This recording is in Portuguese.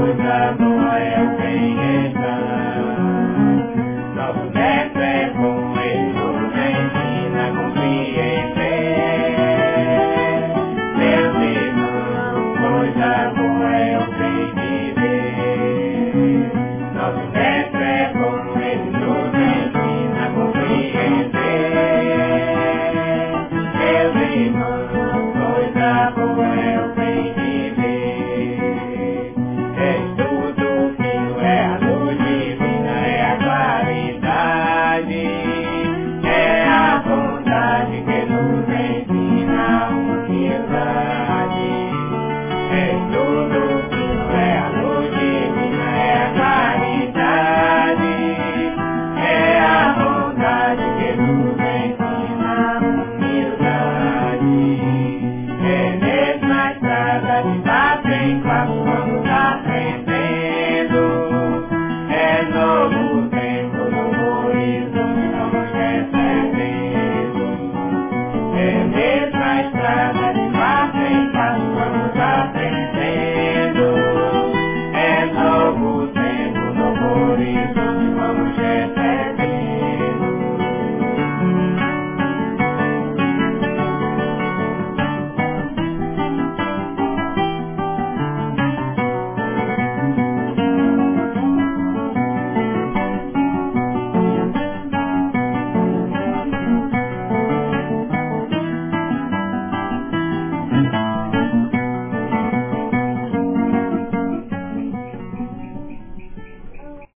coisa boa é o bem-estar. Nosso mestre é bom, ele nos ensina a compreender. Meus irmãos, coisa boa é o bem viver. Nosso mestre é bom, ele nos ensina a compreender. Meus irmãos, coisa boa é o bem viver. É estudo fino, é a luz divina, é a claridade, é a bondade que nos ensina a humildade. É estudo fino, é a luz divina, é a claridade, é a bondade que nos ensina a humildade. É mesma estrada de paz em paz.